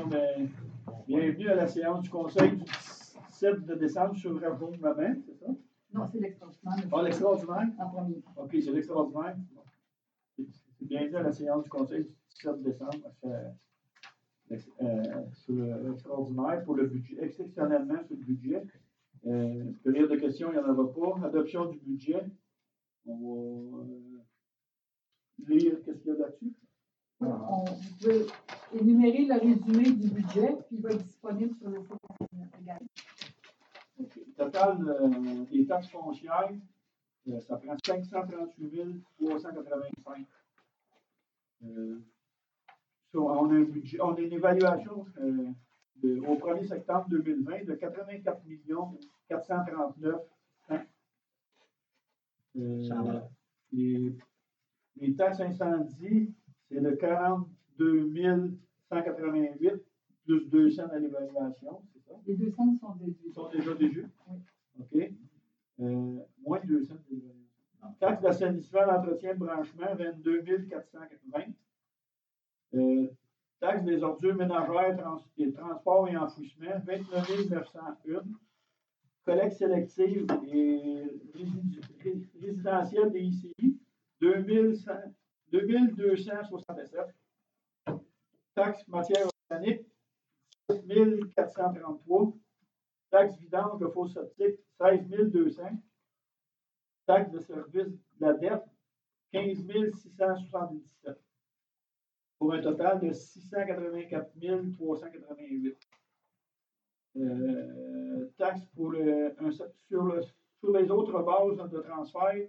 bienvenue à la séance du Conseil du 17 de décembre sur le rapport de maman, c'est ça? Non, c'est l'extraordinaire. Ah, l'extraordinaire? En premier. OK, c'est l'extraordinaire. C'est bienvenue à la séance du Conseil du 17 décembre sur l'extraordinaire pour le budget, exceptionnellement sur le budget. Période de questions, il n'y en aura pas. Adoption du budget. On va lire qu'est-ce qu'il y a là-dessus. Vous pouvez énumérer le résumé du budget, puis il va être disponible sur le site également. Okay. Total des taxes foncières, ça prend 538 385. On a un budget, on a une évaluation au 1er septembre 2020 de 84 439 les taxes incendies, c'est de 42 188 plus 200 à l'évaluation, c'est ça? Les 200 sont déduits. Ils sont déjà déduits? Oui. OK. Moins de 200 de l'évaluation. Taxe d'assainissement, d'entretien, de branchement, 22 480. Taxe des ordures ménagères, et transport et enfouissement, 29 901. Collecte sélective et résidentielle des ICI, 2267. Taxe matière organique, 7 433. Taxe vidange de fosse septique, 16 200. Taxe de service de la dette, 15 677. Pour un total de 684 388. Taxe pour sur les autres bases de transfert,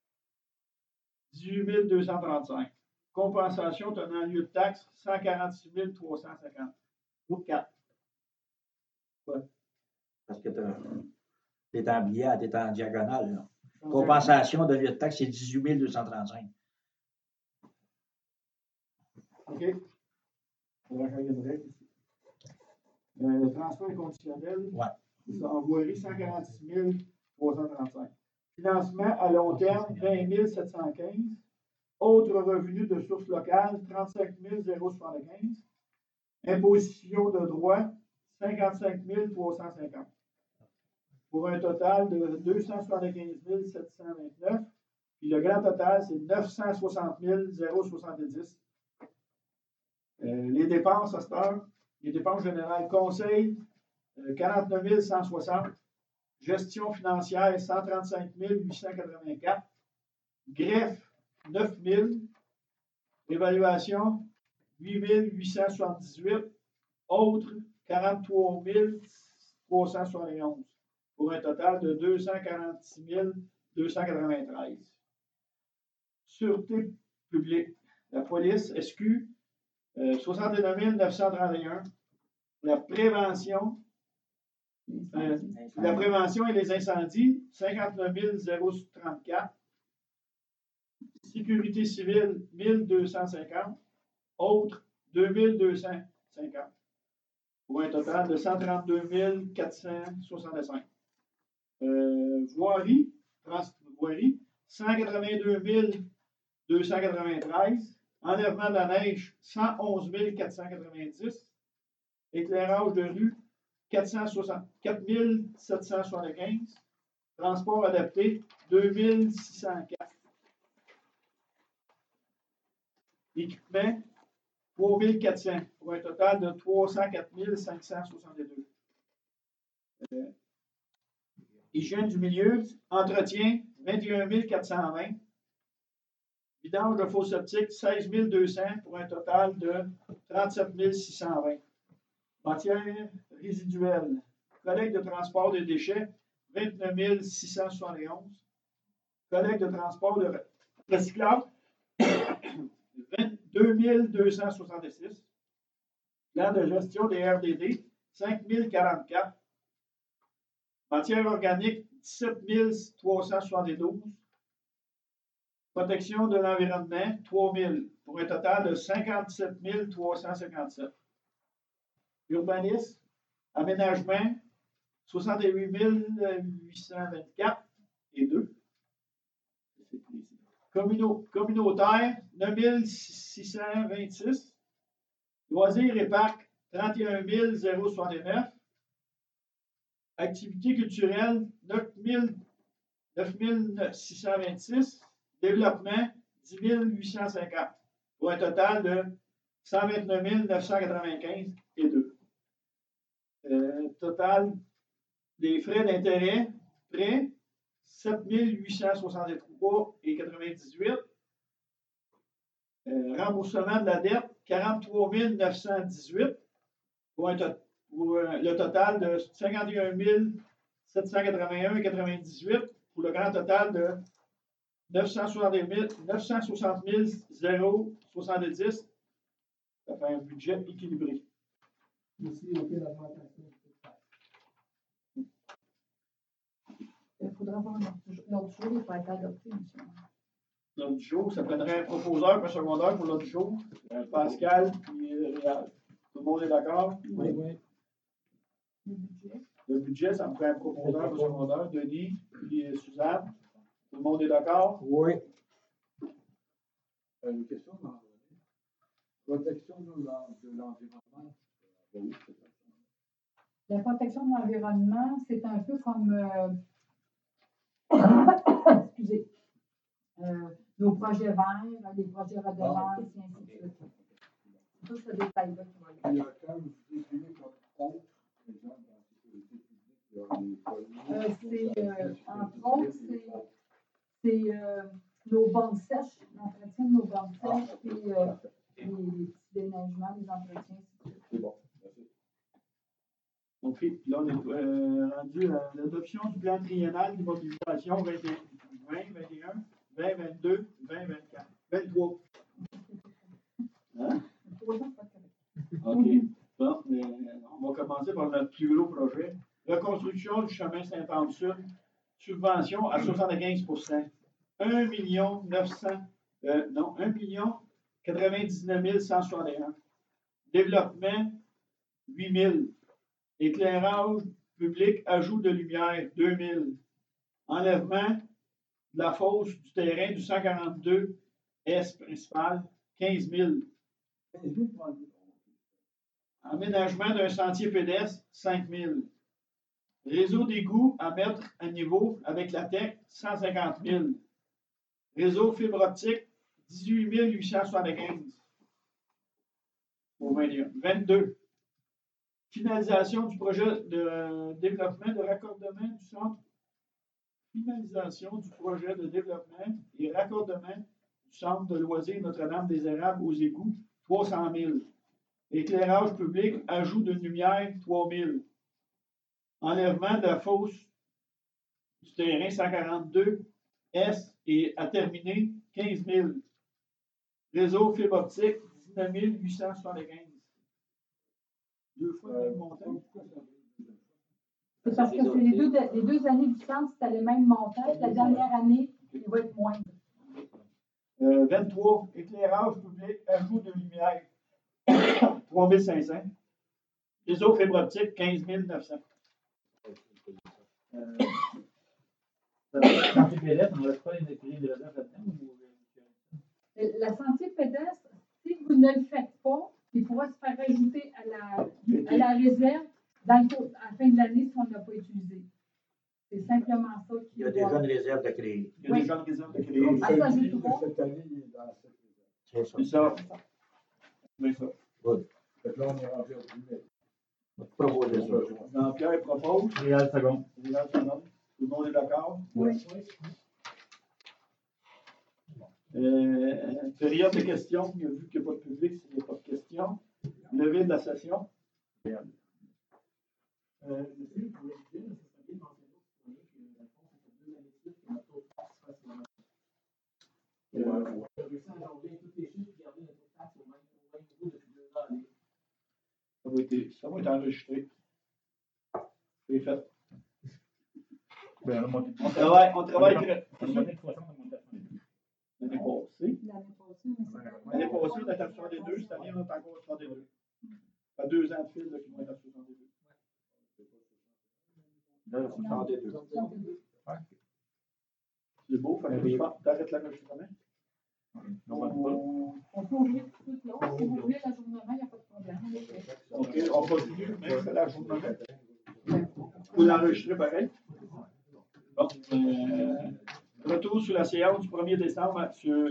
18 235. Compensation tenant lieu de taxe, 146 350. Groupe 4. Ouais. Parce que tu es en billet, tu es en diagonale. Là. Compensation de lieu de taxe, c'est 18 235. OK. On va changer de règle ici. Transfert conditionnel. Ouais. En voirie, 146 335. Financement à long terme, 20 715. Autres revenus de source locale, 35 075. Imposition de droit, 55 350. Pour un total de 275 729. Puis le grand total, c'est 960 070. Les dépenses à cette heure, les dépenses générales, conseil, 49 160. Gestion financière, 135 884. Greffe, 9 000. Évaluation, 8 878. Autres, 43 371. Pour un total de 246 293. Sûreté publique. La police, SQ, 69 931. La prévention et les incendies, 59 034. Sécurité civile, 1250. Autres, 2250. Pour un total de 132 465. Voirie, 182 293. Enlèvement de la neige, 111 490. Éclairage de rue, 4 775. Transport adapté, 2604. Équipement, 3400. Pour un total de 304 562. Hygiène du milieu, entretien, 21 420. Vidange de fosse septique, 16 200 pour un total de 37 620. Matière résiduelle, collecte de transport de déchets, 29 671. Collecte de transport de recyclage, 22 266. Plan de gestion des RDD, 5 044. Matière organique, 17 372. Protection de l'environnement, 3 000, pour un total de 57 357. Urbanisme, aménagement, 68 824 et 2. Communautaire, 9 626. Loisirs et parcs, 31 069. Activité culturelle, 9 626. Développement, 10 850. Pour un total de 129 995 et 2. Total des frais d'intérêt, prêt, 7 863 et 98. Remboursement de la dette, 43 918. Pour le total de 51 781 et 98. Pour le grand total de 960 070. Ça fait un budget équilibré. Aussi, OK, l'augmentation. Il faudra voir l'autre jour, il va être adopté, monsieur. L'autre jour, ça prendrait un proposeur et un secondaire pour l'autre jour. Pascal et Réal. Tout le monde est d'accord? Oui, oui. Le budget. Le budget, ça me ferait un proposeur et un secondaire. Denis et Suzanne. Tout le monde est d'accord? Oui. Une question dans protection de l'environnement. La protection de l'environnement, c'est un peu comme excusez, nos projets verts, les projets redevances, et ainsi de suite. Tout ce détail-là qui va Il y a quand vous définissez comme contre, par exemple, dans la sécurité publique, il y a entre autres, c'est nos bandes sèches, l'entretien de nos bandes sèches, puis les petits déneigements, les entretiens. C'est bon, merci. OK. Là, on est rendu à l'adoption du plan triennal d'immobilisation 2021, 2022, 2024. 23. Hein? OK. Bon, on va commencer par notre plus gros projet. Reconstruction du chemin Saint-Anne-Sud. Subvention à 75%. 1 99 161. Développement, 8 000. Éclairage public, ajout de lumière, 2 000. Enlèvement de la fosse du terrain du 142 S principal, 15 000. Aménagement d'un sentier pédestre, 5 000. Réseau d'égouts à mettre à niveau avec la TEC, 150 000. Réseau fibre optique, 18 875. Au 21. 22. Finalisation du projet de développement de raccordement du centre. Finalisation du projet de développement et raccordement du centre de loisirs Notre-Dame-des-Érables aux égouts, 300 000. Éclairage public, ajout de lumière, 3 000. Enlèvement de la fosse du terrain 142 S et à terminer, 15 000. Réseau fibre optique, 19 875. Deux fois le même montant. C'est parce que c'est les deux années du centre, c'était le même montant. La dernière année, il va être moindre. 23. Éclairage public, ajout de lumière, 3 500. Réseau fibre optique, 15 900. Sentier pédestre, on ne reste pas les écrits de réserve là-dedans? La sentier pédestre, si vous ne le faites pas, il pourra se faire rajouter à la réserve à la fin de l'année si on ne l'a pas utilisé. C'est simplement ça qui Il y a déjà une réserve de créer. Il y a déjà une réserve de créer. Ah, ça ajoute pas. Cette année, il est dans cette réserve. C'est ça. C'est ça. C'est ça. Good. Fait que là, on est rendu au primaire. Proposer ça. Jean-Pierre propose. Réal seconde. Réal seconde. Tout le monde est d'accord? Oui. Période de questions. Vu qu'il n'y a pas de public, s'il n'y a pas de questions. Levée de la session. Monsieur, pour le budget, ça serait bien mentionné que la réponse est pour 2 années de suite que notre taux de taxe fasse le même. On a réussi à jongler tous les chiffres et garder notre taux de taxe au même niveau depuis 2 ans. Ça va être enregistré. C'est fait. Ben, On travaille très. On a monté de 60 à monter à 70. L'année passée. L'année passée, L'année passée, on était à 62. Cette année, on est encore à 62. Ça fait 2 ans de fil qu'ils vont être à 62. Là, c'est 62. C'est beau, fait que je pense que t'arrêtes l'enregistrement. on va pas. on peut ouvrir tout de suite là. Si vous voulez l'ajournement, il n'y a pas de problème. OK. OK, on continue, même que la journée. Vous l'enregistrez pareil. Bon, retour sur la séance du 1er décembre sur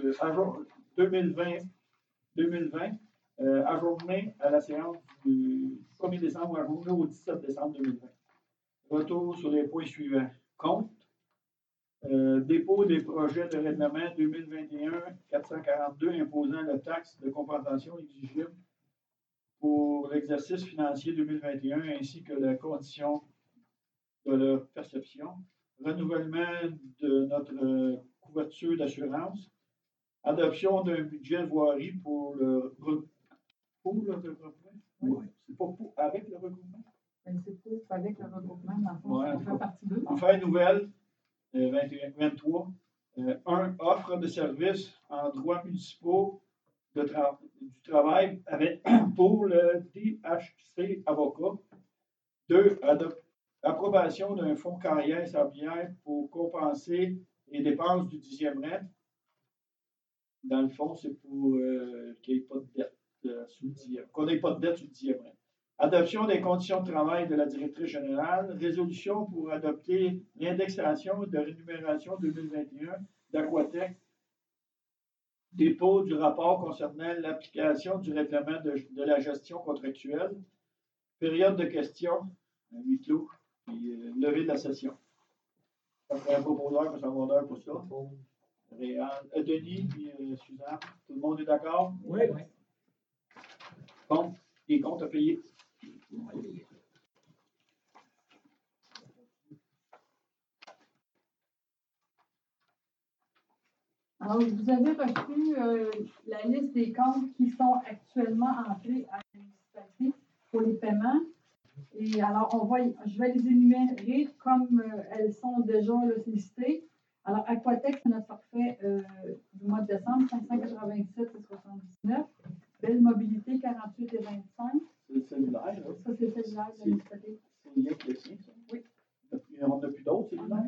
2020, ajourné à la séance du 1er décembre, ajourné au 17 décembre 2020. Retour sur les points suivants. Compte. Dépôt des projets de règlement 2021-442 imposant la taxe de compensation exigible pour l'exercice financier 2021 ainsi que la condition de leur perception. Renouvellement de notre couverture d'assurance. Adoption d'un budget voirie pour le regroupement. Oui. C'est pas pour, avec le regroupement. C'est pour avec le regroupement, dans le fond, Ouais, on fait partie d'eux. Affaires nouvelles, 23. Offre de services en droits municipaux du travail pour le DHC avocat. 2. Approbation d'un fonds carrière sablière pour compenser les dépenses du 10e rang. Dans le fond, c'est pour qu'il n'y ait pas de dette sous le 10e. Qu'on n'ait pas de dette sous le 10e rang. Adoption des conditions de travail de la directrice générale. Résolution pour adopter l'indexation de rémunération 2021 d'Aquatec. Dépôt du rapport concernant l'application du règlement de la gestion contractuelle. Période de questions, huis clos, puis levée de la session. Ça ferait un proposeur pour secondaire pour ça. Denis et Suzanne, tout le monde est d'accord? Oui, oui. Compte, les comptes à payer. Alors, vous avez reçu la liste des comptes qui sont actuellement entrés à l'administratif pour les paiements. Et alors, je vais les énumérer comme elles sont déjà là, listées. Alors, Aquatec, c'est notre forfait du mois de décembre, 587,79. Belle Mobilité, 48,25. C'est le cellulaire, là. Ça, c'est le cellulaire de l'administratif. C'est lié avec le sien, ça? Oui. On n'a plus d'autres cellulaires?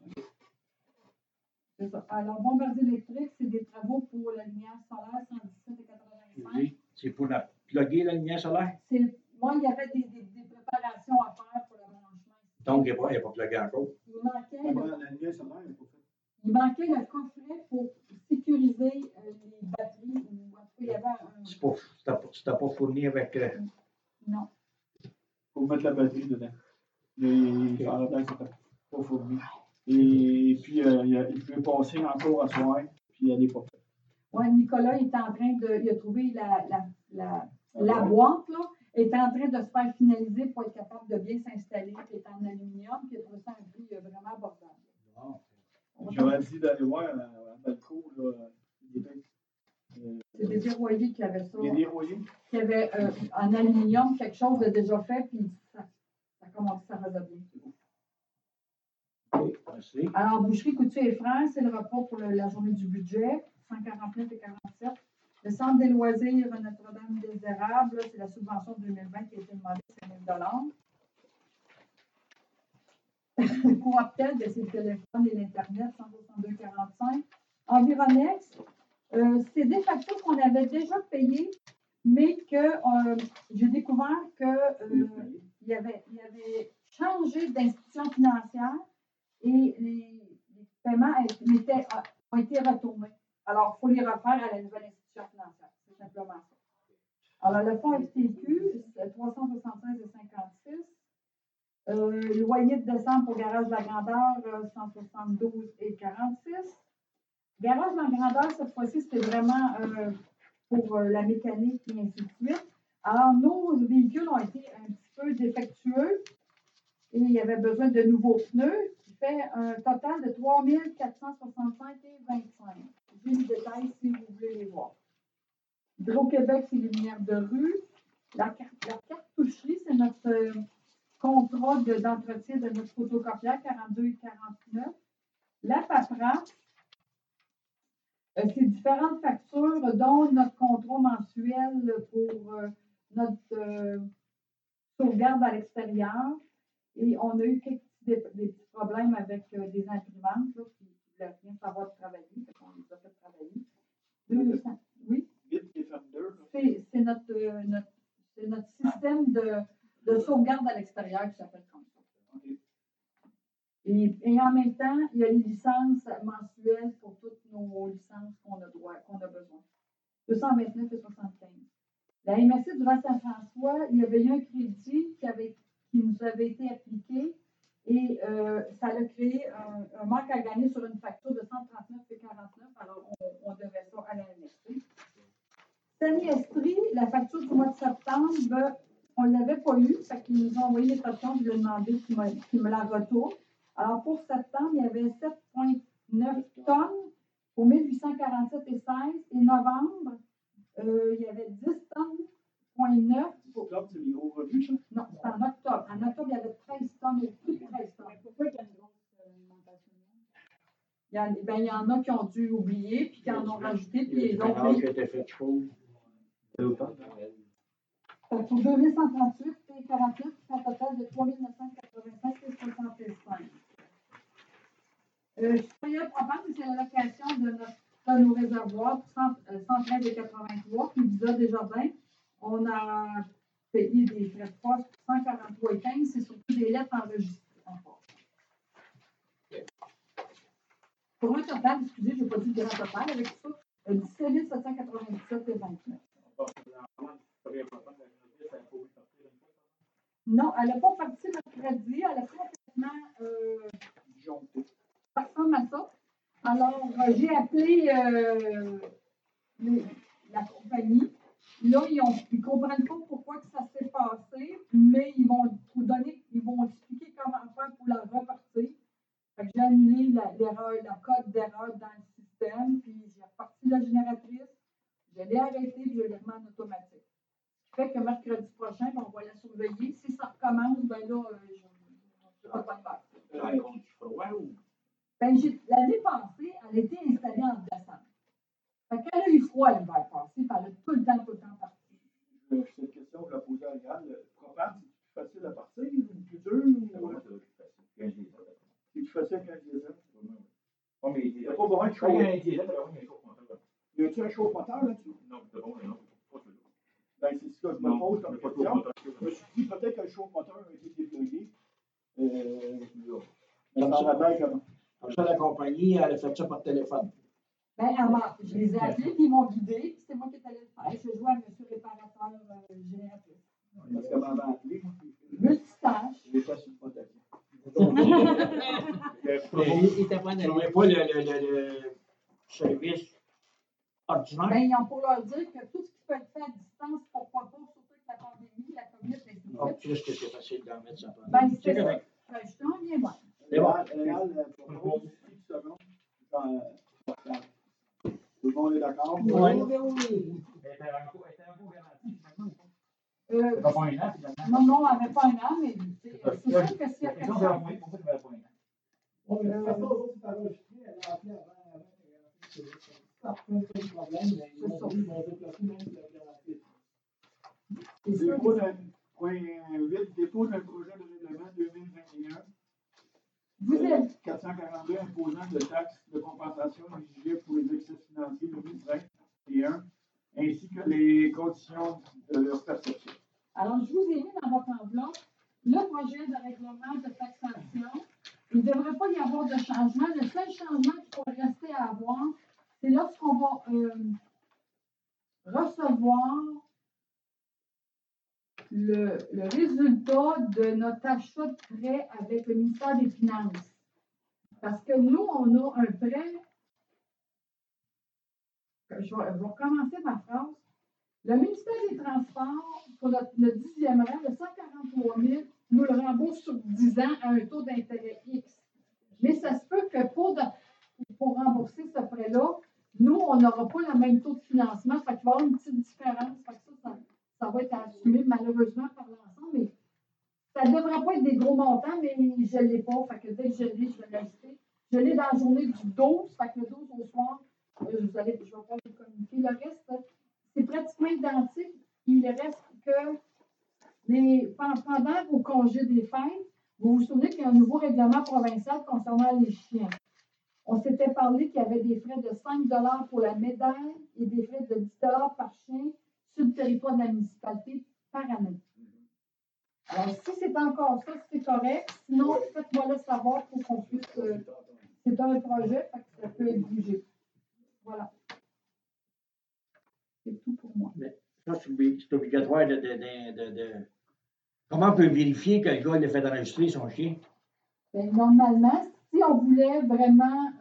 C'est ça. Alors, Bombardier électrique, c'est des travaux pour la lumière solaire 117,85. C'est pour plugger la lumière solaire? Moi, il y avait des préparations à faire pour le branchement. Donc, elle n'est pas pluguée encore. Il manquait, La lumière solaire n'est pas faite. il manquait le coffret pour sécuriser les batteries. Ou, en tout cas, il y avait un. C'était pas fourni avec. Non. Il faut mettre la batterie dedans. Les faradans, c'était pas fourni. Et puis, il peut passer encore à soir, puis elle n'est pas faite. Oui, Nicolas est en train de. Il a trouvé la boîte, là, est en train de se faire finaliser pour être capable de bien s'installer, qui est en aluminium, puis il a trouvé ça un prix vraiment abordable. Wow. J'aurais dit d'aller voir à Balco, là. C'est des déroyés qui avaient ça. Des déroyés? Qui avaient en aluminium quelque chose de déjà fait, puis ça commence à redonner. OK, merci. Alors, Boucherie, Couture et Frères, c'est le repas pour la journée du budget, 149,47. Le Centre des loisirs Notre-Dame des Érables, c'est la subvention 2020 qui a été demandée, c'est 1 000 $. Pour Optel, c'est le téléphone et l'Internet, 162,45. Environex, c'est des factures qu'on avait déjà payées, mais que j'ai découvert qu'il avait changé d'institution financière et les paiements ont été retournés. Alors, il faut les refaire à la nouvelle institution financière. C'est simplement ça. Alors, le fonds FTQ, c'est 376,56. Loyer de décembre pour Garage de la Grandeur, 172,46. Garage de la Grandeur, cette fois-ci, c'était vraiment pour la mécanique et ainsi de suite. Alors, nos véhicules ont été un petit peu défectueux et il y avait besoin de nouveaux pneus qui fait un total de 3 465,25. J'ai les détails si vous voulez les voir. Hydro-Québec, c'est les lumières de rue. La cartoucherie, c'est notre contrat d'entretien de notre photocopieur, 42,49. La paperasse, c'est différentes factures, dont notre contrat mensuel pour notre sauvegarde à l'extérieur. Et on a eu des petits problèmes avec des imprimantes là, qui ne voulaient rien savoir de travailler. On les a fait travailler. 200, oui. Vite Defender. C'est C'est notre système de sauvegarde à l'extérieur qui s'appelle comme ça. OK. Et en même temps, il y a les licences mensuelles pour toutes nos licences qu'on a besoin. 229 et 75. La MRC du Val-Saint-François, il y avait eu un crédit qui nous avait été appliqué et ça a créé un manque à gagner sur une facture de 139,49. Alors, on devait ça à la MRC. Sani-Estrie, la facture du mois de septembre, on ne l'avait pas eue. Fait qu'ils nous ont envoyé les factures, je lui ai demandé qu'ils me la retournent. Alors, pour septembre, il y avait 7,9 tonnes pour 1847,16. Et novembre, il y avait 10 tonnes, 0,9. Octobre, c'est les gros revenus, ça? Non, c'est en octobre. En octobre, il y avait 13 tonnes, plus de 13 tonnes. Pourquoi il y a une grosse alimentation? Il y en a qui ont dû oublier, puis qui en ont rajouté, puis les autres. Alors, qui a été fait chaud. Pour 2138 et 49, qui fait un total de 3985 et 65. Je suis curieuse propane, c'est l'allocation de nos réservoirs pour 113 et 83, puis Visa Desjardins. On a payé des frais de poste pour 143 et 15, c'est surtout des lettres enregistrées encore. Pour un total, excusez, je n'ai pas dit le grand total avec ça, 17 797 et 29. Non, elle n'a pas parti mercredi, elle a complètement Disjoncté. ça ressemble à ça. Alors, j'ai appelé la compagnie. Là, ils ne comprennent pas pourquoi que ça s'est passé, mais ils vont expliquer comment faire pour la repartir. Fait que j'ai annulé la code d'erreur dans le système, puis j'ai reparti la génératrice, je l'ai arrêtée, puis je l'ai remis en automatique. Ce qui fait que mercredi prochain, on va la surveiller. Si ça recommence, ben là, je ne sais pas quoi faire. L'année passée, elle a été installée en décembre. Fait qu'elle a eu froid l'hiver passé, puis elle a tout le temps parti. Cette question, je la posais à Yann. Le propane, c'est plus facile à partir ou plus dur? C'est plus facile qu'un diesel. Il n'y a pas besoin de chaud. Y a-tu un chauffe-moteur là-dessus? Non. Ben, c'est ce que je me pose comme question. Je me suis dit peut-être que le chauffe-moteur a été déployé. Mais ça va bien comment? Comme ça, la compagnie, elle a fait ça par téléphone. Ben, je les ai appelés, puis ils m'ont guidé, puis c'est moi qui est allé le faire. Je jouais à M. Réparateur génératrice. Parce qu'elle m'avait appelé. Multitâche. J'étais sur le potager. Il n'était pas le service ordinaire. Ben, ils ont pour leur dire que tout ce qui peut être fait à distance, pourquoi pas, surtout avec la pandémie, la COVID, ainsi de En suite. plus que c'est facile d'en mettre ça. Ben, c'est ça. Ben, je t'en viens voir. C'est bon. Propose 10 secondes. Tout le monde est d'accord? Oui. Non, elle n'avait pas un an, mais c'est sûr que s'il y a quelque chose. C'est sûr Dépôt que d'un point 8, dépôt d'un projet de règlement 2021. vous êtes 442 imposant de taxes de compensation exigibles pour les excès financiers 2021, ainsi que les conditions de leur perception. Alors, je vous ai mis dans votre enveloppe le projet de règlement de taxation. Il ne devrait pas y avoir de changement. Le seul changement qu'il faut rester à avoir, c'est lorsqu'on va recevoir le résultat de notre achat de prêt avec le ministère des Finances. Parce que nous, on a un prêt. Je vais recommencer ma phrase. Le ministère des Transports, pour le 10e rang, le 143 000, nous le rembourse sur 10 ans à un taux d'intérêt X. Mais ça se peut que pour rembourser ce prêt-là, nous, on n'aura pas le même taux de financement. Fait qu'il va y avoir une petite différence. Fait que ça va être assumé malheureusement par l'ensemble. Mais ça ne devrait pas être des gros montants, mais je ne l'ai pas. Fait que dès que je l'ai, je vais l'ajouter. Je l'ai dans la journée du 12. Fait que le 12 au soir, je vais pas le communiquer. Le reste, c'est pratiquement identique. Il reste que pendant vos congés des fêtes, vous vous souvenez qu'il y a un nouveau règlement provincial concernant les chiens. On s'était parlé qu'il y avait des frais de 5 $ pour la médaille et des frais de 10 $ par chien sur le territoire de la municipalité par année. Alors, si c'est encore ça, c'est correct. Sinon, faites-moi le savoir pour qu'on puisse. C'est un projet, fait que ça peut être bougé. Voilà. C'est tout pour moi. Ça, c'est obligatoire Comment on peut vérifier que le gars il a fait enregistrer son chien? Ben, normalement, si on voulait vraiment.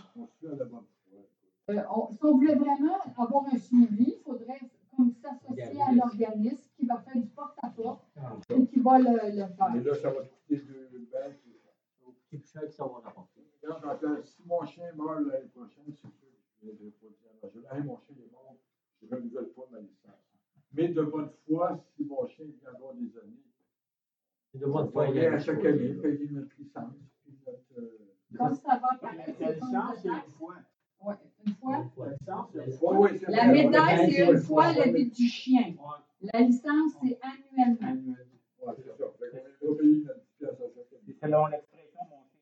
Si on voulait vraiment avoir un suivi, il faudrait comme s'associer à un organisme qui va faire du porte-à-porte et qui va le faire. Mais là, ça va coûter 2 balles. C'est plus cher que ça va rapporter. Si mon chien meurt l'année prochaine, c'est sûr que je ne vais pas dire. Hey, mon chien est mort, je ne renouvelle pas ma licence. Mais de bonne foi, si mon chien vient avoir des années, De bonne on foi, va il y a à chaque année payer notre licence. Puis Comme ça va apparaître, La c'est comme licence, de c'est une taxe. fois. Oui, une fois. La licence, c'est une La fois. Oui, c'est La vrai. médaille, c'est une fois la vie du chien. Ouais. La licence, c'est annuellement. Annuel. Ouais, c'est ça. Fait qu'on va payer notre pièce à chaque année. Selon l'expression, mon chien.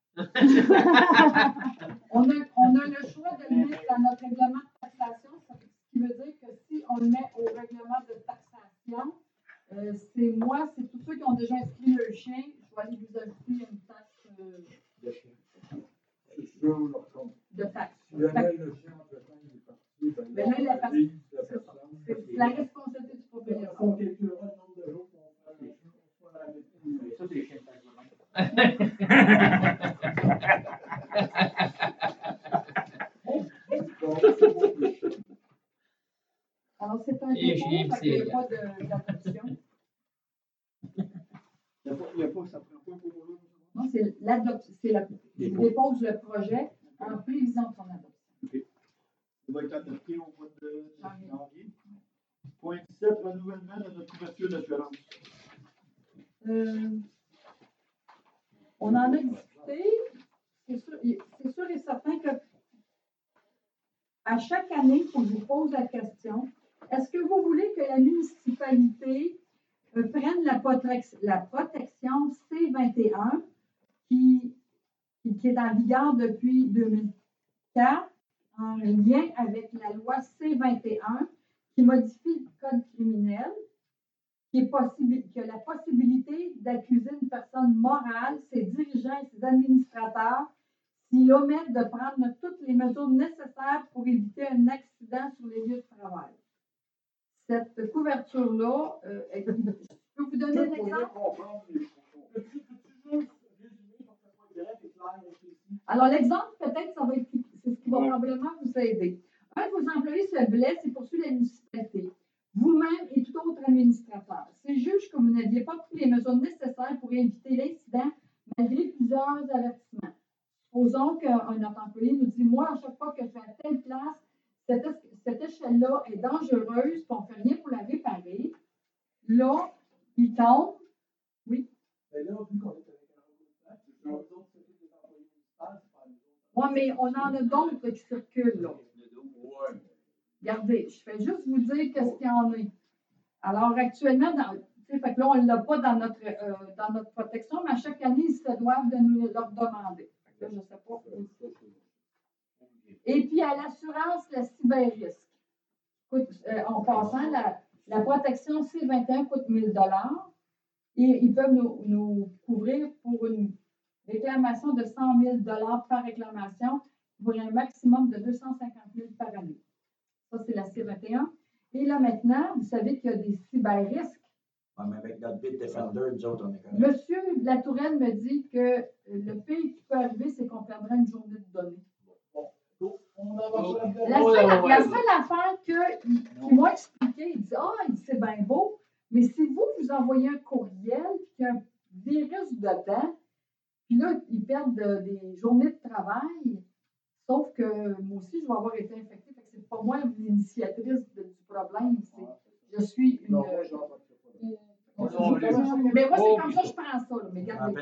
On a le choix de le mettre dans notre règlement de taxation, ce qui veut dire que si on le met au règlement de taxation, c'est tous ceux qui ont déjà inscrit leur chien, je vais aller vous ajouter une taxe C'est sûr, leur compte. de taxe. Si jamais le chien, entre-temps, il est parti, ben Ben là, il est la parti. vie de la C'est ça. personne. C'est la responsabilité du On propriétaire. calculera le nombre de jours qu'on soit avec Ça, c'est les chiens de taxe. Donc, c'est bon, le chien. Alors, c'est un Et dépôt, chien, fait qu'il n'y c'est- a pas d'adoption. Il y a pas, ça prend pas pour eux. Non, c'est l'adoption. Je dépose le projet en prévision de son adoption. Il va être adopté au mois de janvier. Point 17, renouvellement de notre couverture d'assurance. On en a discuté. C'est sûr et certain que à chaque année, il faut que je vous pose la question, est-ce que vous voulez que la municipalité prenne la protection C21 qui est en vigueur depuis 2004 en lien avec la loi C21 qui modifie le code criminel, qui a la possibilité d'accuser une personne morale, ses dirigeants et ses administrateurs, s'ils omettent de prendre toutes les mesures nécessaires pour éviter un accident sur les lieux de travail. Cette couverture-là, je peux vous donner un exemple? Alors, l'exemple, peut-être, ça va être, c'est ce qui va probablement vous aider. Un de vos employés se blesse et poursuit la municipalité. Vous-même et tout autre administrateur. C'est juge que vous n'aviez pas pris les mesures nécessaires pour éviter l'incident malgré plusieurs avertissements. Supposons qu'un autre employé nous dit, moi, à chaque fois que je vais à telle place, cette échelle-là est dangereuse, puis on ne fait rien pour la réparer. Là, il tombe. Oui. Mais là, vu qu'on est avec un robot de nous autres, c'est tous les employés municipaux, c'est pas les autres. Oui, mais on en a d'autres qui circulent, là. Ouais. Regardez, je fais juste vous dire qu'est-ce qu'il y en a. Alors, actuellement, fait que là, on ne l'a pas dans notre protection, mais à chaque année, ils se doivent de nous le demander. Fait que là, je ne sais pas. Et puis, à l'assurance, la cyber-risque. En passant, la protection C21 coûte 1 000 et ils peuvent nous couvrir pour une réclamation de 100 000 par réclamation pour un maximum de 250 000 par année. Ça, c'est la C21. Et là, maintenant, vous savez qu'il y a des cyber-risques. Ouais, mais avec notre Bit Defender, nous autres, on est correct. Monsieur Latourelle me dit que le pire qui peut arriver, c'est qu'on perdrait une journée de données. La seule affaire qu'ils m'ont expliqué, il dit, c'est bien beau, mais si vous envoyez un courriel et qu'il y a un virus dedans, puis là, ils perdent des journées de travail, sauf que moi aussi, je vais avoir été infectée, fait que c'est pas moi l'initiatrice du problème, je suis une... Mais moi, c'est comme ça que je prends ça, là, mais regardez,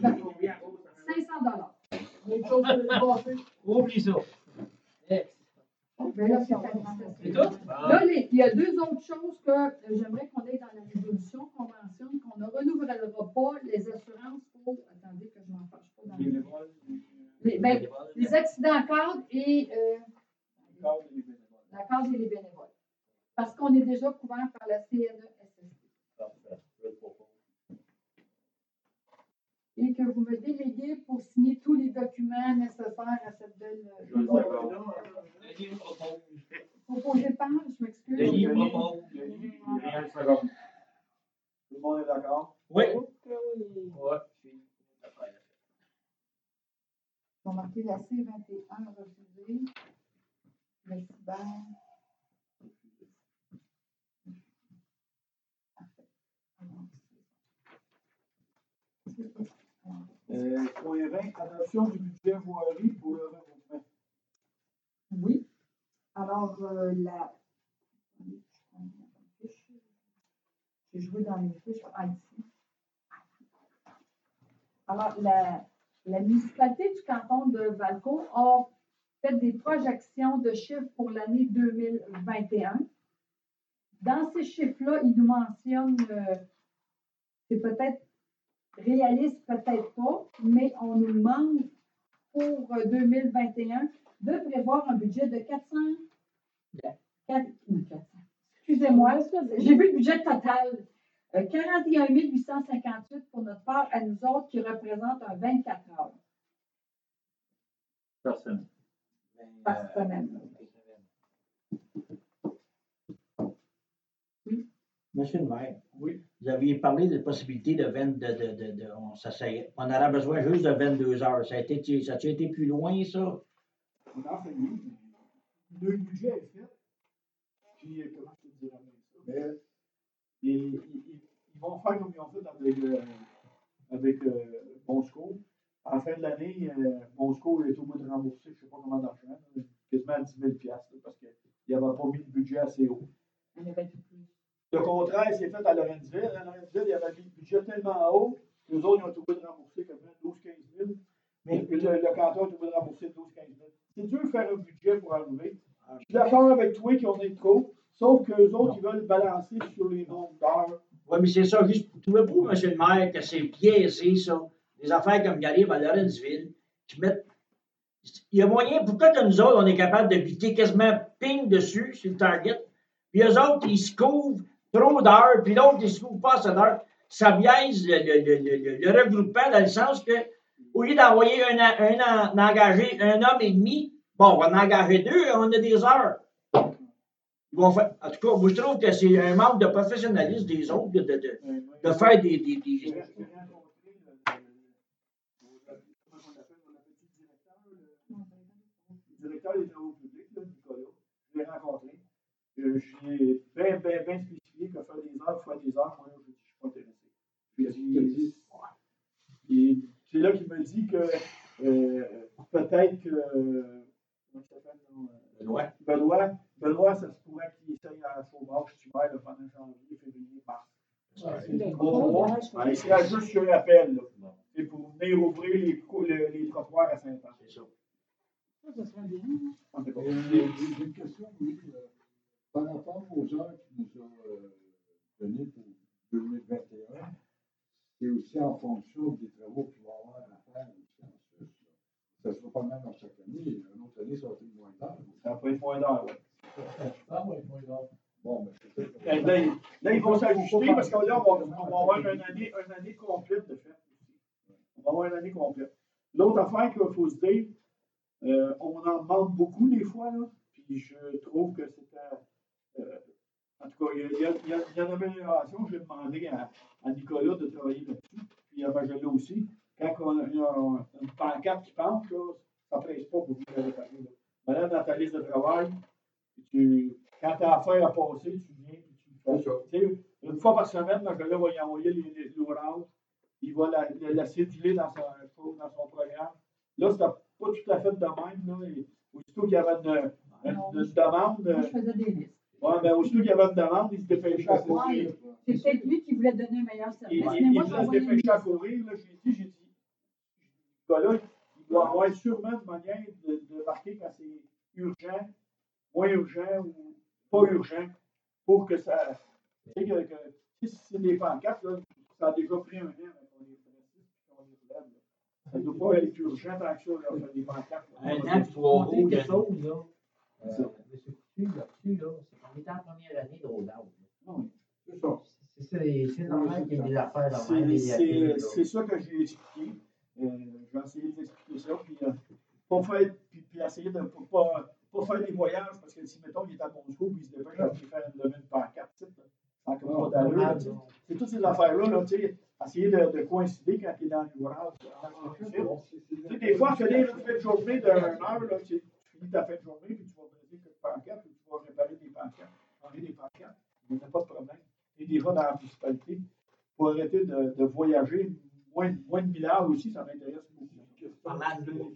500 Autre chose que j'ai passé. Oublie ça. Mais là, c'est C'est tout? Là, il y a deux autres choses que j'aimerais qu'on ait dans la résolution qu'on mentionne, qu'on ne renouvellera pas les assurances pour. Attendez que je m'en fâche pas dans les accidents cadres et la cadre et les bénévoles. Parce qu'on est déjà couvert par la CNESST. que vous me déléguez pour signer tous les documents nécessaires à cette belle. Denis propose. Proposé par, je m'excuse. Denis propose. Tout le monde est d'accord? Oui. Ouais. Ils ont marqué la C21 refusée. Le cyber. Point 20, adoption du budget voirie pour le regroupement. Oui. Alors, j'ai joué dans mes fiches ici. Alors, la municipalité du canton de Valco a fait des projections de chiffres pour l'année 2021. Dans ces chiffres-là, ils nous mentionnent, c'est peut-être réaliste, peut-être pas, mais on nous demande pour 2021 de prévoir un budget de 400. Excusez-moi, j'ai vu le budget total. 41 858 pour notre part à nous autres, qui représente un 24 heures Personne. par semaine. Monsieur le maire, Oui. vous aviez parlé de possibilité de 20, on aurait besoin juste de 22 heures. Ça a-tu été plus loin, ça? On en fait mieux. Le budget est fait. Puis, comment je te dirais ça? Mais, ils vont faire comme ils ont fait avec Bonsco. À la fin de l'année, Bonsco est au bout de rembourser, je ne sais pas comment d'argent, quasiment à 10 000 parce qu'il n'avait pas mis le budget assez haut. Le contraire s'est fait à Lorentzville. À Lorentzville, il y avait mis le budget tellement haut que les autres ils ont été obligés de rembourser quasiment 12-15 000. Mais le canton est obligé de rembourser 12-15 000. C'est dur de faire un budget pour arriver. Je suis d'accord avec toi qu'ils ont des trop, sauf que les autres, ils veulent balancer sur les nombres d'heures. Oui, mais c'est ça. Trouvez-vous, monsieur le maire, que c'est biaisé, ça? Des affaires comme il arrive à Lorentzville, qui mettent. Il y a moyen, pourquoi que nous autres, on est capable de biter quasiment ping dessus, sur le target, puis eux autres, ils se couvrent trop d'heures, puis l'autre, ils se couvrent pas assez d'heures. Ça biaise le regroupement dans le sens que, au lieu d'envoyer d'engager un homme et demi, bon, on va en engager deux, on a des heures. Ils vont faire, en tout cas, moi, je trouve que c'est un manque de professionnalisme des autres de faire des. J'ai rencontré le directeur des travaux publics, là, Nicolas. Je l'ai rencontré. J'ai bien spécifié que faire des heures, moi, je ne suis pas intéressé. Puis, c'est là qu'il me dit que peut-être que. Comment ça s'appelle? Benoît, ça se pourrait qu'il essaye à chômage tumaire pendant janvier, février, mars. Il sera juste sur appel. C'est pour venir ouvrir les trottoirs à Saint-Anne. C'est ça. Ça serait bien. J'ai une question, oui. Par rapport aux heures qu'il nous a données pour 2021, c'est aussi en fonction des travaux qu'il va y avoir à faire aussi en Suisse. Ça sera pas même à chaque année. Une autre année, ça va être moins d'heures. Ça va être moins d'heures, oui. Ah oui, moins d'heures. Bon, mais c'est ça. Là, ils vont s'ajuster parce que là, on va avoir une année complète de fait. On va avoir une année complète. L'autre affaire qu'il faut se dire, on en demande beaucoup des fois, là, puis je trouve que c'était. En tout cas, il y a une amélioration. J'ai demandé à Nicolas de travailler là-dessus, puis à Magella aussi. Quand on a une pancarte qui penche, là, ça ne presse pas pour vous la réparer. Maintenant, dans ta liste de travail, quand tu as affaire à passer, tu viens et tu fais. Une fois par semaine, Magella va y envoyer l'ouragan. Il va la céduler dans son programme. Là, c'était pas tout à fait de même. Là, aussitôt qu'il y avait une demande. Moi, je faisais des listes. Oui, mais aussitôt qu'il y avait une demande, il se dépêchait à courir. C'est peut-être lui qui voulait donner un meilleur service. Mais moi, je se dépêchait à courir. Là, j'ai dit, là, il doit avoir sûrement une manière de marquer quand c'est urgent, moins urgent ou pas urgent, pour que ça. Tu sais, si c'est des pancartes, là, ça a déjà pris un an avant qu'on les précise et qu'on les relève. Ça ne doit pas être urgent tant que ça, là, faire des pancartes. Un an, puis trois roues. Quelque chose, là. M. Coutu, là-dessus, là, c'est qu'on est en première année de Rodin. Oui. C'est ça. C'est normal qu'il y ait des affaires dans C'est ça que j'ai expliqué. essayer d'expliquer ça, puis pas faire, puis essayer de pas faire des voyages, parce que si, mettons, il est à Moscou, puis il se dépêche à faire une levée de pancarte, tu sais, ça n'a comme pas d'allure, là, tu sais. C'est toutes ces affaires-là, là, tu sais, essayer de coïncider quand il est dans l'ouvrage. Tu sais, des fois, finir une fin de journée d'1 heure, là, tu finis ta fin de journée, puis tu vas briser quelques pancartes, puis tu vas réparer des pancartes, changer des pancartes, il n'y a pas de problème. Et des fois, dans la municipalité, pour arrêter de voyager, moins de millage aussi, ça m'intéresse beaucoup. Parlant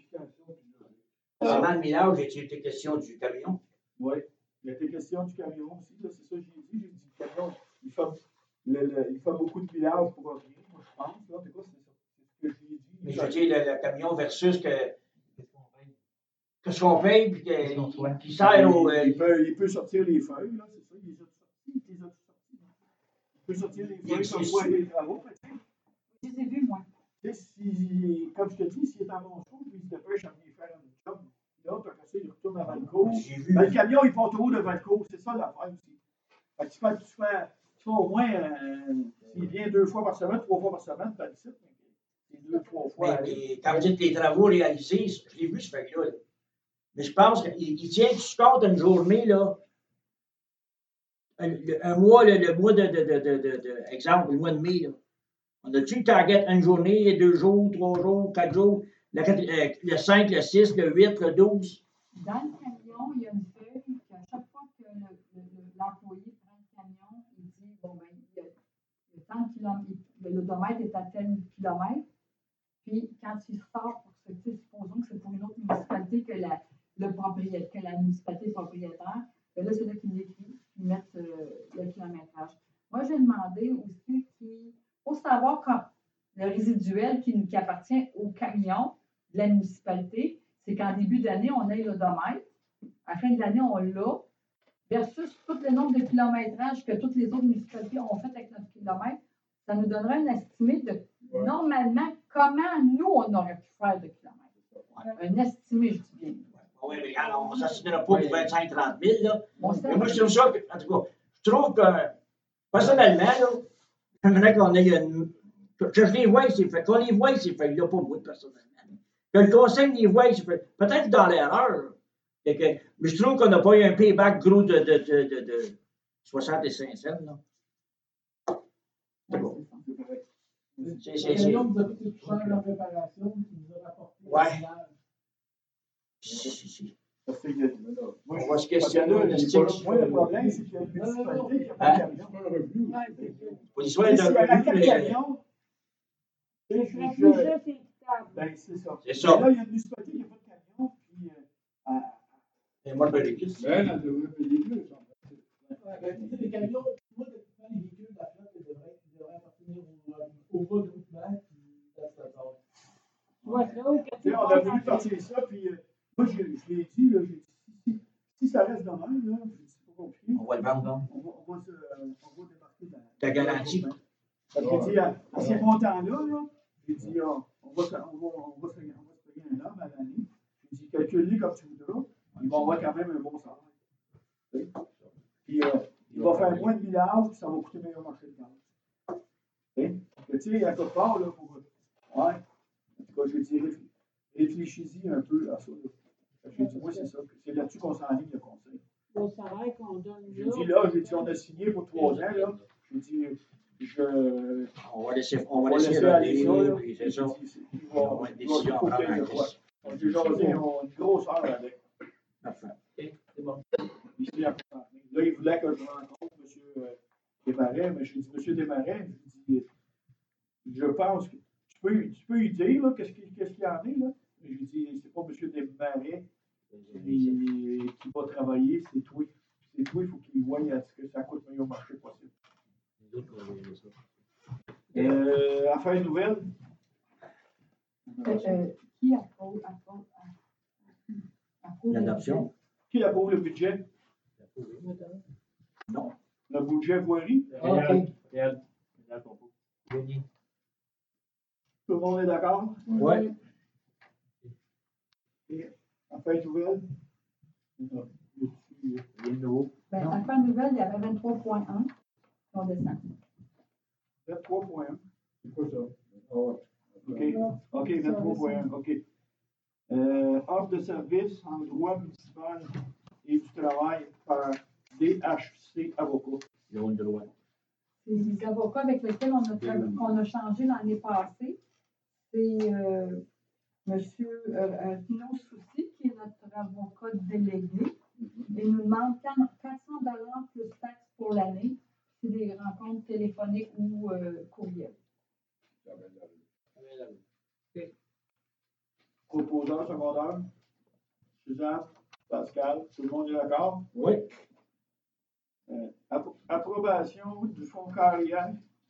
de millage, j'ai été question du camion. Oui, il y a été question du camion aussi, là, c'est ça que j'ai dit. J'ai dit le camion, il fait beaucoup de millage pour rien, moi je pense. Là, en tout cas, c'est ça. C'est ce que j'ai dit. Mais je veux dire, le camion versus qu'est-ce qu'on paye, puis qui sert au. Il peut sortir les feuilles, là, c'est ça. Il les a sortis. Il peut sortir les feuilles comme quoi les travaux. Je les ai vus, moi. Si, comme je te dis, s'il est à Moscou, puis il se dépêche à venir faire un job, là, tu as cassé, il retourne à Valcourt. Le camion, il part au haut de Valcourt, c'est ça l'affaire aussi. Fait que tu fais au moins, s'il vient 2 fois par semaine, 3 fois par semaine, tu as dit ça. C'est 2, 3 fois. Mais quand vous dites les travaux réalisés, je l'ai vu ce fait-là. Mais je pense qu'il tient du compte une journée, là. Un mois, le mois exemple, le mois de mai, là. On a-tu le target une journée, 2 jours, 3 jours, 4 jours, le 5, le 6, le 8, le 12? Dans le camion, il y a une feuille qu'à chaque fois que l'employé prend le camion, il dit, bon, ben, il y a tant de kilomètres, l'odomètre est à tel kilomètre, puis quand il sort pour ce type, supposons que c'est pour une autre municipalité que la municipalité propriétaire, bien là, c'est là qu'ils l'écrivent, qu'ils mettent le kilométrage. Moi, j'ai demandé aussi qu'il faut savoir quand le résiduel qui appartient au camion de la municipalité, c'est qu'en début d'année, on a l'odomètre. À la fin de l'année, on l'a. Versus tout le nombre de kilométrages que toutes les autres municipalités ont fait avec notre kilomètre, ça nous donnerait un estimé de normalement comment nous, on aurait pu faire de kilomètres. Un estimé, je dis bien. Oui, mais on ne s'assinera pas pour 25-30 000, là. Bon, mais moi, je trouve ça, en tout cas, je trouve que, personnellement, là, j'aimerais qu'on ait une. Que je les vois, c'est fait. Qu'on les voit, c'est fait. Il n'y a pas beaucoup de personnellement. Que le conseil les voit, c'est fait. Peut-être dans l'erreur. Mais je trouve qu'on n'a pas eu un payback gros de 65 cents, là. C'est bon. C'est vous avez coûté plus cher en préparation qui vous a rapporté. Ouais. Si. On va se questionner. Moi, le problème, c'est qu'il y a une municipalité qui n'a pas de camion. Pour l'histoire d'un camion. Le budget, c'est équitable. Ben, c'est ça. C'est ça. Là, il y a une municipalité qui n'a pas de camion, puis. Et moi, je vais Ben, elle devrait payer plus. Les camions, moi, techniquement, les véhicules de la flotte, ils devraient appartenir au regroupement qui passe la part. Ouais, là, au Tu sais, on a voulu partir ça, puis moi, je l'ai dit, là, j'ai dit, si ça reste de même, là, c'est pas compliqué. On va le vendre, donc. On va démarquer dans Ta garantie. Parce que, j'ai dit, à ces montants-là, là, j'ai dit, on va se payer un homme à l'année. J'ai dit, calcule-les comme tu voudras, ils vont avoir quand même un bon salaire. Puis, il va faire moins de millage, puis ça va coûter meilleur marché de gaz. Tu sais, à quelque part, là, pour. Ouais. En tout cas, j'ai dit, réfléchis-y un peu à ça. J'ai dit, moi, c'est ça. C'est là-dessus qu'on s'enligne le conseil. Au salaire qu'on donne J'ai dit, on a signé pour 3 ans, là. J'ai dit, on va laisser aller ça, puis c'est ça. On va une décision à prendre. On a déjà une grosse heure avec. Parfait. C'est bon. Ici, là, il voulait que je rencontre M. Desmarais, mais je dis, M. Desmarais, je pense que tu peux lui dire là, qu'est-ce qu'il y en a, là. Mais je dis, c'est pas M. Desmarais qui va travailler, c'est toi. C'est toi, il faut qu'il voie ce que ça coûte meilleur marché possible. Affaires nouvelles. Qui approuve L'adoption. Qui approuve le budget? Non. Le budget voirie? OK. Tout le monde est d'accord? Oui. Affaires nouvelles? Rien de nouveau. Ben, affaires nouvelles, il y avait 23.1. On descend. 23.1. C'est quoi ça? Ah ouais. OK. OK, 23.1. OK. Offre de service en droit municipal et du travail par DHC Avocats. Ils ont le droit. C'est les avocats avec lesquels on a changé l'année passée. C'est M. Pino Soucy, qui est notre avocat délégué. Il nous demande 400 plus taxes pour l'année. C'est des rencontres téléphoniques ou courriels. Proposeur secondaire. Suzanne, Pascal, tout le monde est d'accord? Oui. Approbation du fonds carrière.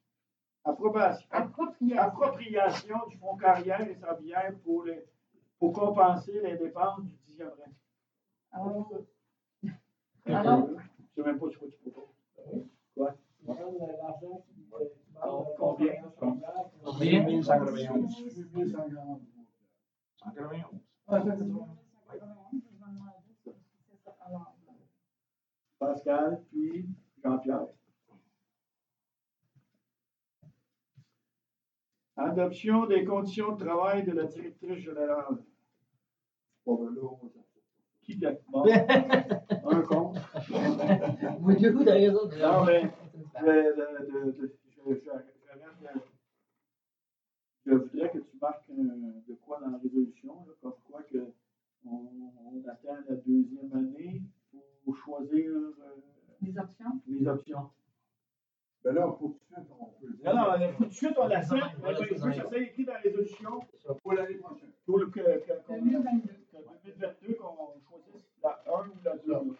Appropriation du fonds carrière et sablière pour compenser les dépenses du 10e rang. Alors, je ne sais même pas ce que tu proposes. Quoi? Combien? 1191. 191. Pascal, puis Jean-Pierre. Adoption des conditions de travail de la directrice générale. Bon, ben là, on Qui gagne? Bon. Un compte. Vous avez beaucoup de raison. Non, mais je voudrais que tu marques de quoi dans la résolution, là, comme quoi que on attend la 2e année pour choisir les options. les options. Ben là, pour tout de suite, on peut dire. Non, tout de suite, on l'accepte. Ça c'est écrit dans la résolution Pour l'année prochaine. pour que 2022. 2022, qu'on choisisse la 1 ou la 2.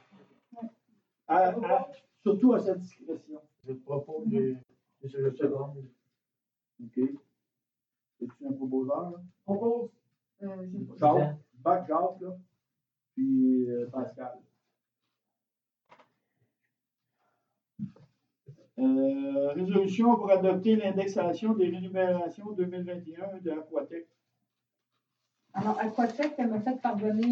Surtout à sa discrétion. Je propose des secondes. OK. Es-tu un proposeur, là? Propose. Jacques, Jacques, là. Puis Pascal. Résolution pour adopter l'indexation des rémunérations 2021 de Aquatec. Alors, Aquatec, elle m'a fait parvenir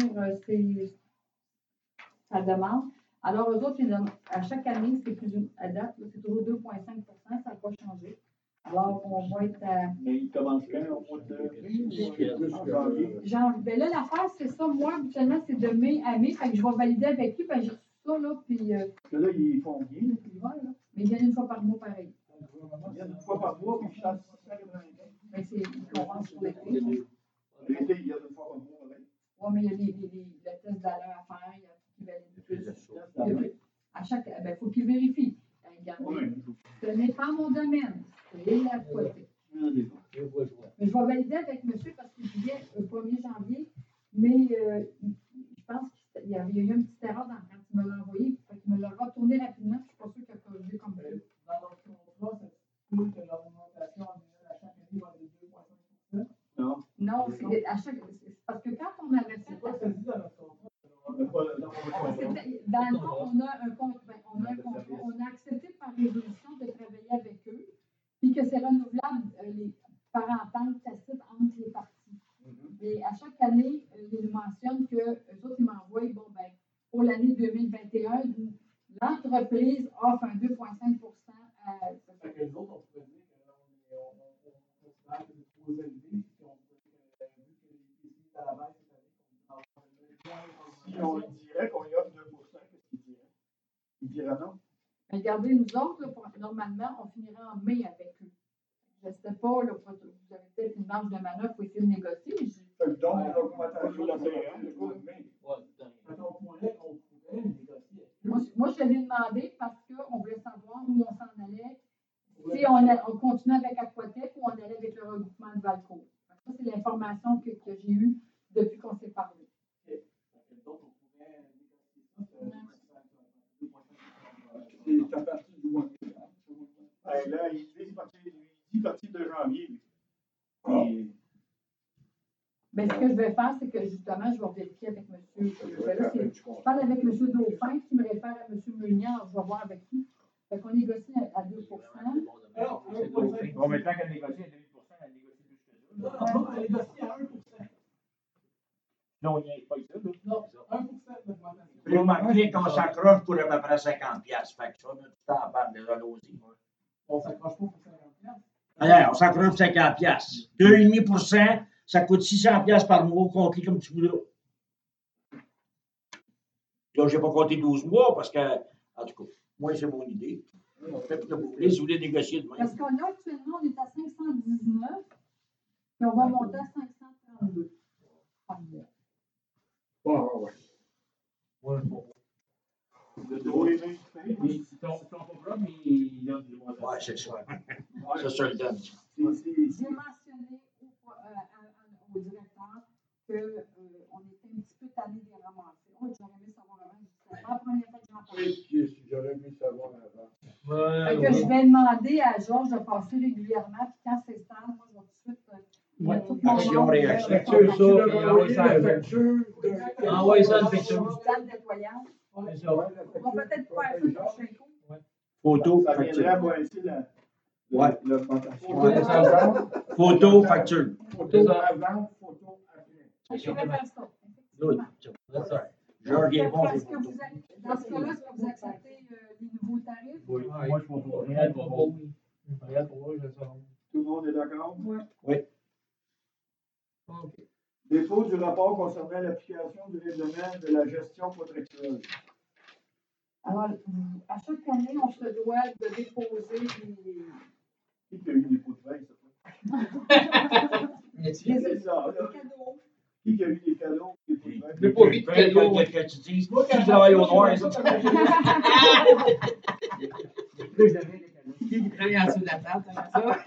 sa demande. Alors, eux autres, à chaque année, c'est plus à date, c'est toujours 2,5 ça n'a pas changé. Alors, on va être à. Mais il commence quand au mois de janvier? Ben là, l'affaire, c'est ça. Moi, habituellement, c'est de mai à mai. Fait que je vais valider avec lui. Ben, j'ai reçu ça, là. Puis. Parce que là, ils font bien, l'hiver, là. Mais il vient une fois par mois, pareil. Il vient une fois par mois, puis ils chassent 695. Mais c'est. Ils commencent pour l'été. L'été, il y a une fois par mois, pareil. Oui, mais il y a les tests d'allure à faire. Il y a tout qui valide plus. À chaque. Ben, il faut qu'il vérifie. Regardez. Ce n'est pas mon domaine. C'est l'Aquatec. Mais je vais valider avec monsieur parce qu'il disait le 1er janvier, mais je pense qu'il y a eu une petite erreur quand il me l'a envoyé. Il me l'a retourné rapidement. Je ne suis pas sûre qu'il a corrigé comme ça. Dans notre contrat, ça stipule que l'augmentation annuelle à chaque année va être de 2,5 Non. Non, c'est à chaque. Parce que quand on avait fait. C'est quoi ça dit dans notre contrat? Dans le fond, on a un contrat. On a accepté par résolution de travailler avec eux, puis que c'est renouvelable par entente tacite entre les parties. Et à chaque année, ils nous mentionnent que eux autres, ils m'envoient, bon, ben, pour l'année 2021, l'entreprise offre un 2,5 à. Fait que nous autres, on pourrait dire qu'on considère que c'est trop élevé, puis qu'on pourrait, vu que les prix à la baisse cette année, Si on dirait qu'on y offre 2 qu'est-ce qu'il dirait? Il dirait non. Regardez, nous autres, là, normalement, on finirait en mai avec eux. Je ne sais pas, là, vous avez peut-être une marge de manœuvre pour essayer de négocier. Donc, l'augmentation de la CRM, le mois de mai. on pourrait négocier. Moi, je l'ai demandé parce qu'on voulait savoir où on s'en allait. Si on continuait avec Aquatec ou on allait avec le regroupement de Valcourt. Ça, c'est l'information que j'ai eue depuis qu'on s'est parlé. Donc, on pourrait négocier ça. C'est à partir du mois de mai. Là, il dit partir de janvier. Mais ce que je vais faire, c'est que justement, je vais vérifier avec M. Je parle avec M. Dauphin qui me réfère à M. Meunier. Je vais voir avec lui. Fait qu'on négocie à 2 Alors, Bon, mais tant qu'elle négocie à 2 elle négocie plus que ça. non, elle négocie à 1 Non, il n'y a pas ça. Non, 1 d'augmentation. Vous remarquez qu'on s'accroche pour à peu près 50$. Fait que ça, on a tout le temps à part des allons-y. On ne s'accroche pas pour 50$. Alors, on s'accroche pour 50 $. 2,5 %, ça coûte 600 $ par mois, compté comme tu voudras. Là, je n'ai pas compté 12 mois parce que, en tout cas, moi, c'est mon idée. Faites ce que vous voulez, si vous voulez négocier demain. Parce qu'on a actuellement, on est à 519, puis on va monter à 532 par mois. Ouais. Le dos est bien fait. Ton programme, il donne du montant. Ouais, c'est ça. C'est ça, le donne. J'ai mentionné au directeur qu'on était un petit peu tanné des ramasser. Oh, j'aurais aimé savoir avant. C'est pas la première fois que j'en parle. Si j'aurais aimé savoir avant. Fait que je vais demander à Georges de passer régulièrement, puis quand c'est stable, moi, je vais tout de suite mettre tout mon Action, monde, réaction. faire Tu la leur envoyé la facture de... Envoyez ça une facture. date de nettoyage. C'est ça. On va peut-être faire ça le prochain coup. Photo, Ça viendrait facture. baisser Ouais. l'augmentation. Photo, facture. Photo avant, photo après. Je vais faire ça. Good. effectivement. Georges est bon. Est-ce que vous acceptez- Dans ce cas-là, est-ce que vous acceptez les nouveaux tarifs? Oui. Moi, je propose. Réel pour vous. Réel pour vous, je sais. Tout le monde est d'accord? Oui. OK. Dépôt du rapport concernant l'application du règlement de la gestion contractuelle. Alors, à chaque année, on se doit de déposer les. Qui a eu des pots de vin, ça? Les C'est ça, là. cadeaux. Qui a eu des cadeaux? Des pots de vin? J'ai pas vu de cadeau. Que tu dises, moi, quand je travaille au noir, ça. Qui travaille en dessous de la table, ça?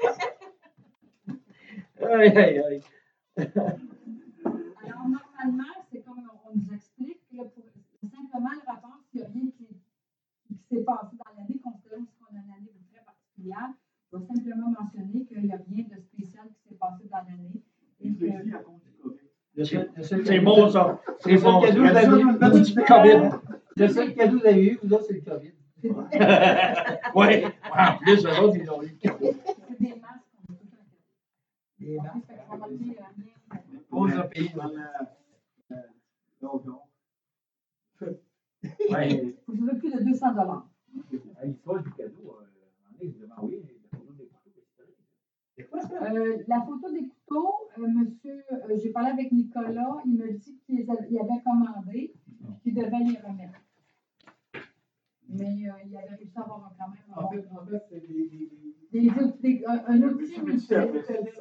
Aïe, aïe, aïe. Alors, normalement, c'est comme on nous explique, là, pour simplement le rapport, s'il n'y a rien qui s'est passé dans l'année, considérant qu'on a une année très particulière, je vais simplement mentionner qu'il n'y a rien de spécial qui s'est passé dans l'année. Et Il que, le dit à cause du COVID. C'est bon, ça. C'est bon. cadeau ça. de la vie. COVID. Le seul cadeau que vous avez eu, vous autres, c'est le COVID. Oui. En plus, eux autres, ils ont eu le cadeau. c'est des masques, on a tout un cadeau. Des En masques. plus, fait qu'on va dire rien. On les a payés. Dans donc, Ouais. Il faut que plus de 200 $. L'histoire du cadeau, il devait envoyer la photo des couteaux. C'est quoi ça? La photo des couteaux, monsieur, j'ai parlé avec Nicolas, il me dit qu'il avait commandé, qu'il devait les remettre. Mais il avait réussi à avoir quand même En fait, c'est un outil mutuel.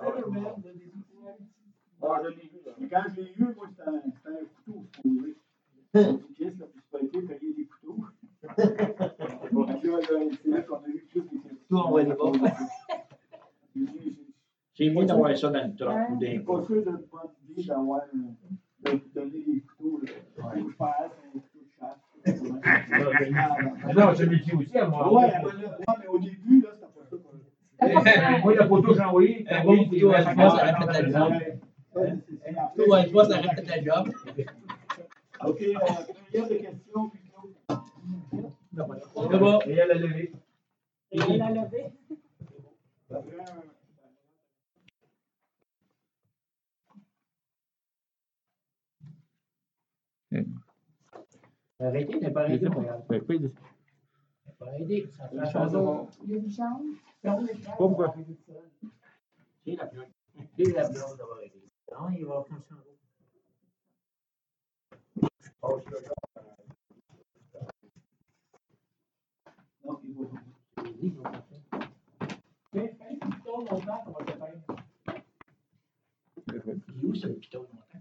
Ah, je l'ai vu. Mais quand je l'ai eu, moi, c'était un couteau supposé. Chris, là, puis c'est pas été payer des couteaux. C'est là qu'on a eu tous les Tout envoyé bas. C'est mieux d'avoir ça dans le truck ou Je des suis pas sûr de bonne idée d'avoir de donner des couteaux. Là. Faut faire un couteau de chasse. Non, je l'ai dit aussi à moi. Ouais, mais au début, là, c'était pas ça qu'on Moi, la photo que j'ai envoyée, Un beau couteau à trois, ça répète la job. Couteau à trois, ça répète la job. OK, il y a des questions. C'est bon. Et elle a levé. Et elle a levé. Arrêtez, n'est pas arrêté, regarde. N'est pas arrêté. Ça fait la chanson. Il y a du change. Pourquoi? C'est la plus. C'est la blonde d'avoir arrêté. Non, il va faire ça. Non, il faut. Il est où ce piton de montagne?